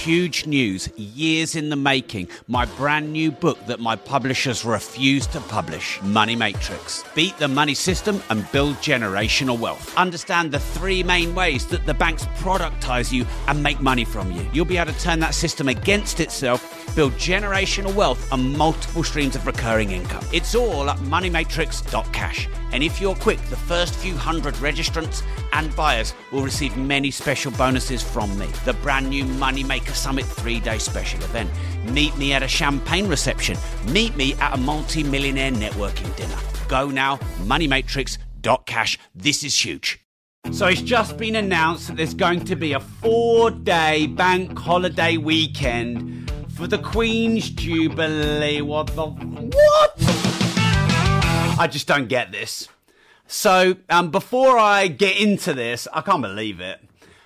huge news, years in the making. My brand new book that my publishers refuse to publish, Money Matrix. Beat the money system and build generational wealth. Understand the three main ways that the banks productize you and make money from you. You'll be able to turn that system against itself, build generational wealth and multiple streams of recurring income. It's all at moneymatrix.cash. And if you're quick, the first few hundred registrants and buyers will receive many special bonuses from me. The brand new Moneymaker Summit 3-day special event. Meet me at a champagne reception. Meet me at a multi-millionaire networking dinner. Go now, moneymatrix.cash. This is huge. So it's just been announced that there's going to be a 4-day bank holiday weekend for the Queen's Jubilee. What? I just don't get this. So before I get into this, I can't believe it.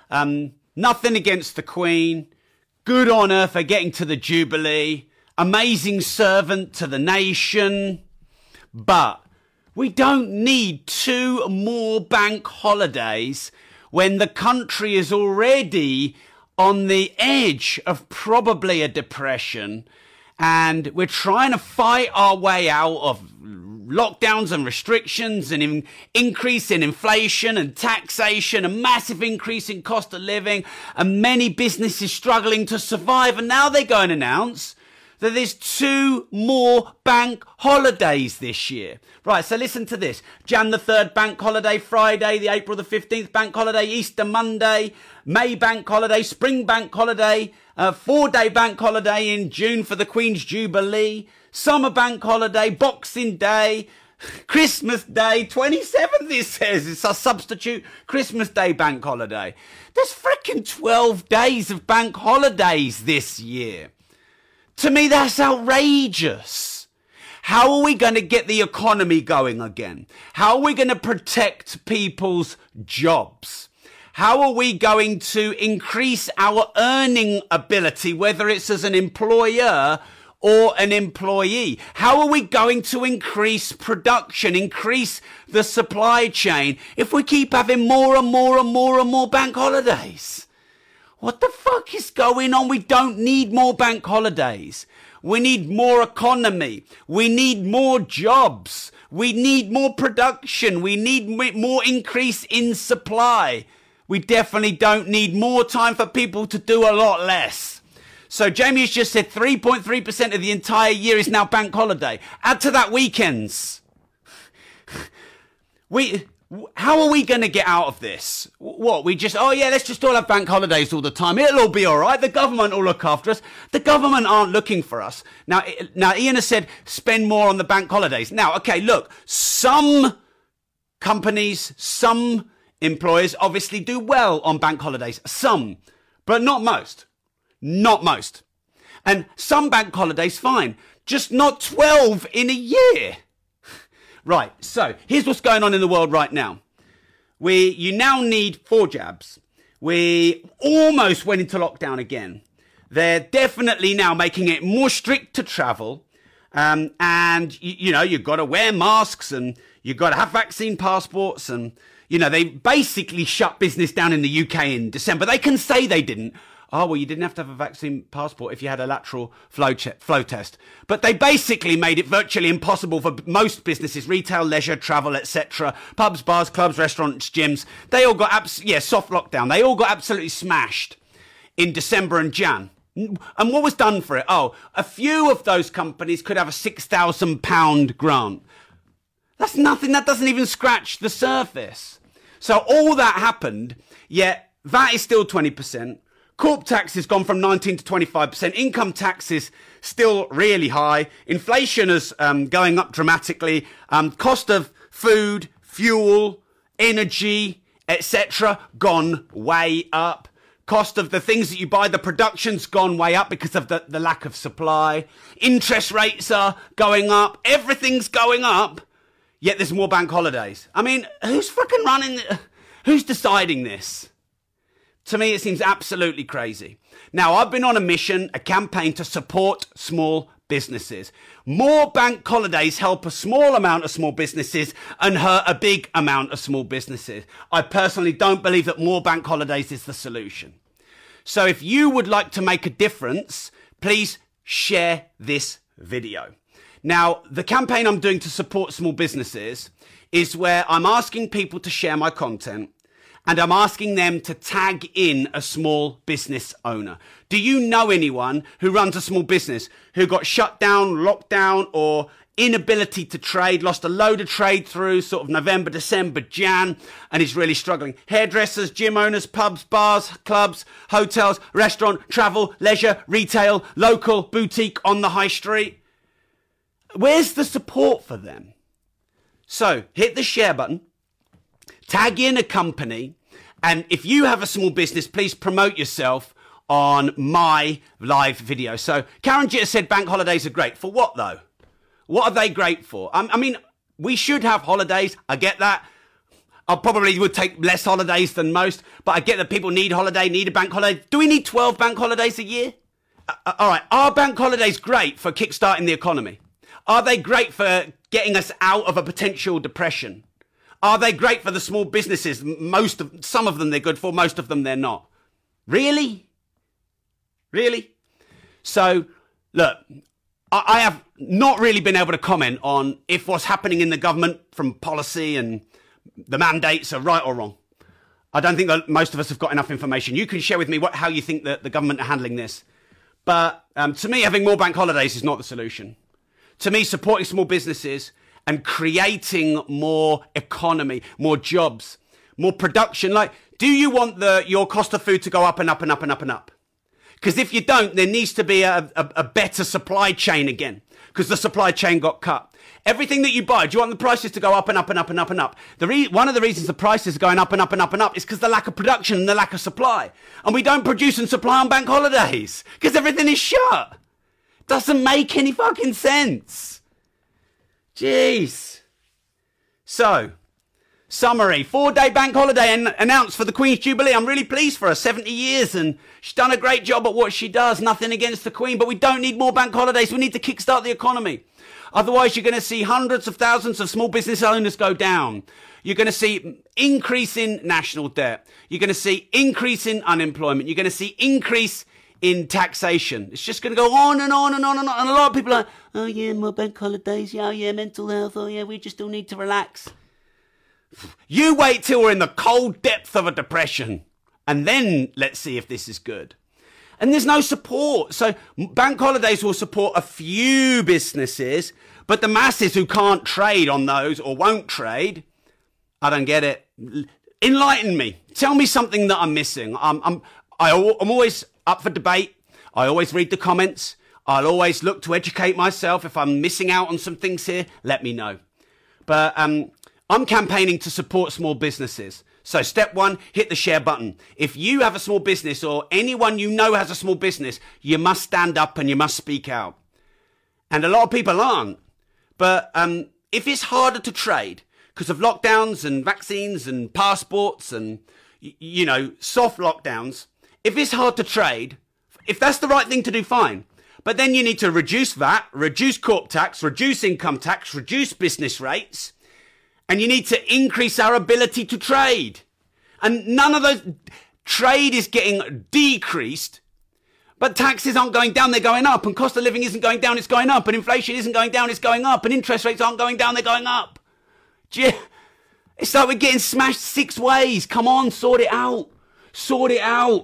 Nothing against the Queen. Good on her for getting to the Jubilee. Amazing servant to the nation. But we don't need 2 more bank holidays when the country is already on the edge of probably a depression. And we're trying to fight our way out of lockdowns and restrictions and increase in inflation and taxation, a massive increase in cost of living, and many businesses struggling to survive. And now they go and announce that there's 2 more bank holidays this year. Right, so listen to this. Jan the 3rd bank holiday, Friday, the April the 15th bank holiday, Easter Monday, May bank holiday, Spring bank holiday, 4-day bank holiday in June for the Queen's Jubilee, Summer bank holiday, Boxing Day, Christmas Day, 27th it says. It's a substitute Christmas Day bank holiday. There's freaking 12 days of bank holidays this year. To me, that's outrageous. How are we going to get the economy going again? How are we going to protect people's jobs? How are we going to increase our earning ability, whether it's as an employer or an employee? How are we going to increase production, increase the supply chain if we keep having more and more and more and more bank holidays? What the fuck is going on? We don't need more bank holidays. We need more economy. We need more jobs. We need more production. We need more increase in supply. We definitely don't need more time for people to do a lot less. So Jamie has just said 3.3% of the entire year is now bank holiday. Add to that weekends. How are we going to get out of this? What, let's just all have bank holidays all the time. It'll all be all right. The government will look after us. The government aren't looking for us. Now Ian has said spend more on the bank holidays. Now, okay, look, some companies, some employers obviously do well on bank holidays. Some, but not most. Not most. And some bank holidays, fine. Just not 12 in a year. Right, so here's what's going on in the world right now. You now need 4 jabs. We almost went into lockdown again. They're definitely now making it more strict to travel. And, you've got to wear masks and you've got to have vaccine passports. And, they basically shut business down in the UK in December. They can say they didn't. Oh, well, you didn't have to have a vaccine passport if you had a lateral flow test. But they basically made it virtually impossible for most businesses, retail, leisure, travel, etc. Pubs, bars, clubs, restaurants, gyms. They all got, soft lockdown. They all got absolutely smashed in December and Jan. And what was done for it? Oh, a few of those companies could have a £6,000 grant. That's nothing. That doesn't even scratch the surface. So all that happened, yet VAT is still 20%. Corp tax has gone from 19 to 25%. Income tax is still really high. Inflation is going up dramatically. Cost of food, fuel, energy, etc. gone way up. Cost of the things that you buy, the production's gone way up because of the lack of supply. Interest rates are going up. Everything's going up. Yet there's more bank holidays. I mean, who's who's deciding this? To me, it seems absolutely crazy. Now, I've been on a mission, a campaign to support small businesses. More bank holidays help a small amount of small businesses and hurt a big amount of small businesses. I personally don't believe that more bank holidays is the solution. So if you would like to make a difference, please share this video. Now, the campaign I'm doing to support small businesses is where I'm asking people to share my content and I'm asking them to tag in a small business owner. Do you know anyone who runs a small business who got shut down, locked down, or inability to trade, lost a load of trade through sort of November, December, Jan, and is really struggling? Hairdressers, gym owners, pubs, bars, clubs, hotels, restaurant, travel, leisure, retail, local, boutique, on the high street. Where's the support for them? So hit the share button, tag in a company, and if you have a small business, please promote yourself on my live video. So Karen Jitter said bank holidays are great. For what though? What are they great for? I mean, we should have holidays. I get that. I probably would take less holidays than most, but I get that people need a bank holiday. Do we need 12 bank holidays a year? All right. Are bank holidays great for kickstarting the economy? Are they great for getting us out of a potential depression? Are they great for the small businesses? Some of them they're good for, most of them they're not. Really? Really? So, look, I have not really been able to comment on if what's happening in the government from policy and the mandates are right or wrong. I don't think that most of us have got enough information. You can share with me how you think that the government are handling this. But to me, having more bank holidays is not the solution. To me, supporting small businesses and creating more economy, more jobs, more production. Like, do you want your cost of food to go up and up and up and up and up? Because if you don't, there needs to be a better supply chain again, because the supply chain got cut. Everything that you buy, do you want the prices to go up and up and up and up and up? One of the reasons the prices are going up and up and up and up is because the lack of production and the lack of supply. And we don't produce and supply on bank holidays because everything is shut. Doesn't make any fucking sense. Jeez. So, summary, 4-day bank holiday announced for the Queen's Jubilee. I'm really pleased for her, 70 years, and she's done a great job at what she does. Nothing against the Queen, but we don't need more bank holidays. We need to kickstart the economy. Otherwise, you're going to see hundreds of thousands of small business owners go down. You're going to see increase in national debt. You're going to see increase in unemployment. You're going to see increase in taxation. It's just going to go on and on and on and on. And a lot of people are like, oh yeah, more bank holidays. Yeah, oh yeah, mental health. Oh yeah, we just all need to relax. You wait till we're in the cold depth of a depression and then let's see if this is good. And there's no support. So bank holidays will support a few businesses, but the masses who can't trade on those or won't trade, I don't get it. Enlighten me. Tell me something that I'm missing. I'm always up for debate. I always read the comments. I'll always look to educate myself. If I'm missing out on some things here, let me know. But I'm campaigning to support small businesses. So step 1, hit the share button. If you have a small business or anyone you know has a small business, you must stand up and you must speak out. And a lot of people aren't. But if it's harder to trade because of lockdowns and vaccines and passports and, you know, soft lockdowns, if it's hard to trade, if that's the right thing to do, fine. But then you need to reduce VAT, reduce corp tax, reduce income tax, reduce business rates. And you need to increase our ability to trade. And none of those, trade is getting decreased, but taxes aren't going down, they're going up. And cost of living isn't going down, it's going up. And inflation isn't going down, it's going up. And interest rates aren't going down, they're going up. It's like we're getting smashed 6 ways. Come on, sort it out. Sort it out.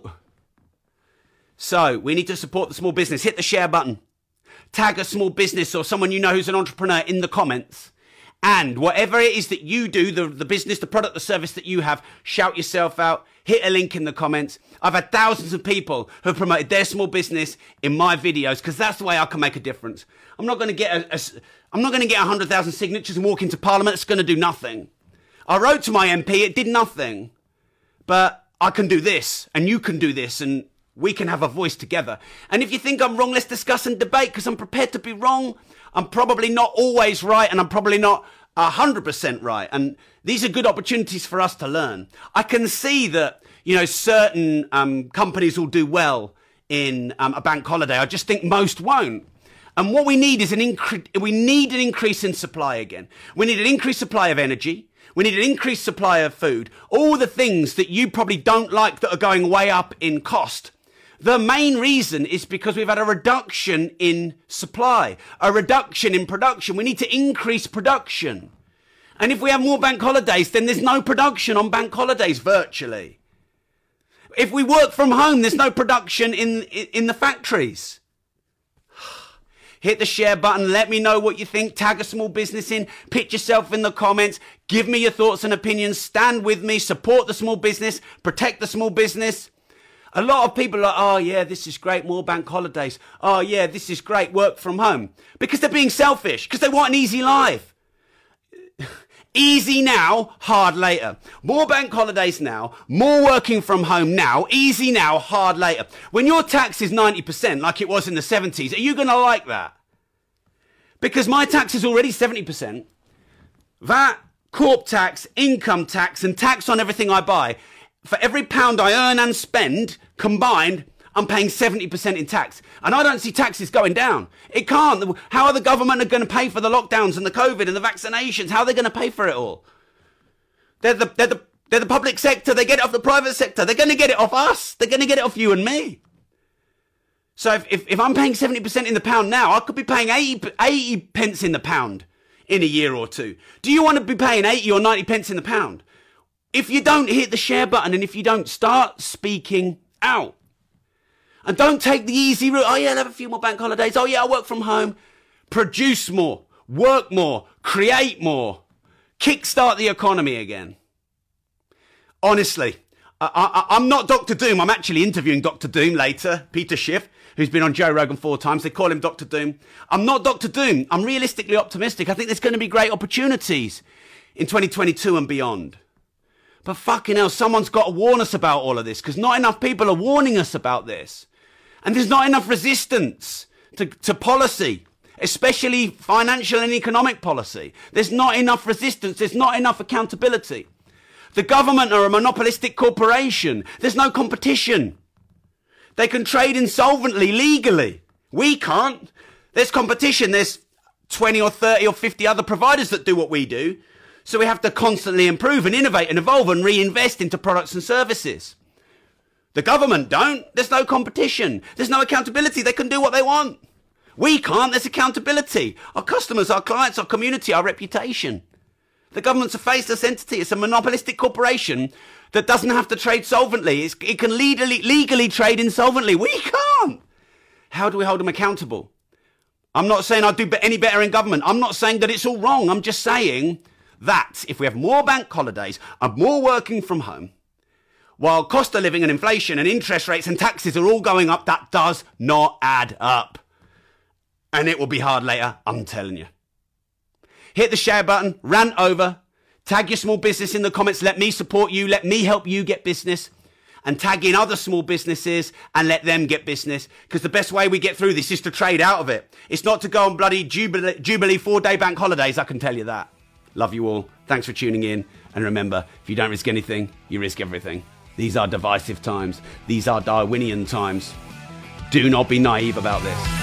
So we need to support the small business. Hit the share button. Tag a small business or someone you know who's an entrepreneur in the comments. And whatever it is that you do, the business, the product, the service that you have, shout yourself out, hit a link in the comments. I've had thousands of people who have promoted their small business in my videos because that's the way I can make a difference. I'm not going to get 100,000 signatures and walk into Parliament. It's going to do nothing. I wrote to my MP, it did nothing. But I can do this and you can do this and we can have a voice together. And if you think I'm wrong, let's discuss and debate because I'm prepared to be wrong. I'm probably not always right and I'm probably not 100% right. And these are good opportunities for us to learn. I can see that, you know, certain companies will do well in a bank holiday. I just think most won't. And what we need is an increase in supply again. We need an increased supply of energy. We need an increased supply of food. All the things that you probably don't like that are going way up in cost. The main reason is because we've had a reduction in supply, a reduction in production. We need to increase production. And if we have more bank holidays, then there's no production on bank holidays virtually. If we work from home, there's no production in the factories. Hit the share button. Let me know what you think. Tag a small business in. Pitch yourself in the comments. Give me your thoughts and opinions. Stand with me. Support the small business. Protect the small business. A lot of people are, oh yeah, this is great, more bank holidays. Oh yeah, this is great, work from home. Because they're being selfish, because they want an easy life. Easy now, hard later. More bank holidays now, more working from home now, easy now, hard later. When your tax is 90%, like it was in the 70s, are you going to like that? Because my tax is already 70%. VAT, corp tax, income tax, and tax on everything I buy. For every pound I earn and spend, combined, I'm paying 70% in tax. And I don't see taxes going down. It can't. How are the government going to pay for the lockdowns and the COVID and the vaccinations? How are they going to pay for it all? They're the public sector. They get it off the private sector. They're going to get it off us. They're going to get it off you and me. So if I'm paying 70% in the pound now, I could be paying 80 pence in the pound in a year or two. Do you want to be paying 80 or 90 pence in the pound? If you don't hit the share button and if you don't start speaking out, and don't take the easy route, oh yeah, I'll have a few more bank holidays, oh yeah, I'll work from home, produce more, work more, create more, kickstart the economy again. Honestly, I'm not Dr. Doom. I'm actually interviewing Dr. Doom later, Peter Schiff, who's been on Joe Rogan 4 times. They call him Dr. Doom. I'm not Dr. Doom. I'm realistically optimistic. I think there's going to be great opportunities in 2022 and beyond. But fucking hell, someone's got to warn us about all of this, because not enough people are warning us about this. And there's not enough resistance to policy, especially financial and economic policy. There's not enough resistance. There's not enough accountability. The government are a monopolistic corporation. There's no competition. They can trade insolvently, legally. We can't. There's competition. There's 20 or 30 or 50 other providers that do what we do. So we have to constantly improve and innovate and evolve and reinvest into products and services. The government don't. There's no competition. There's no accountability. They can do what they want. We can't. There's accountability. Our customers, our clients, our community, our reputation. The government's a faceless entity. It's a monopolistic corporation that doesn't have to trade solvently. It can legally trade insolvently. We can't. How do we hold them accountable? I'm not saying I'd do any better in government. I'm not saying that it's all wrong. I'm just saying that if we have more bank holidays and more working from home, while cost of living and inflation and interest rates and taxes are all going up, that does not add up. And it will be hard later, I'm telling you. Hit the share button, rant over, tag your small business in the comments, let me support you, let me help you get business, and tag in other small businesses and let them get business. Because the best way we get through this is to trade out of it. It's not to go on bloody Jubilee 4-day bank holidays, I can tell you that. Love you all. Thanks for tuning in. And remember, if you don't risk anything, you risk everything. These are divisive times. These are Darwinian times. Do not be naive about this.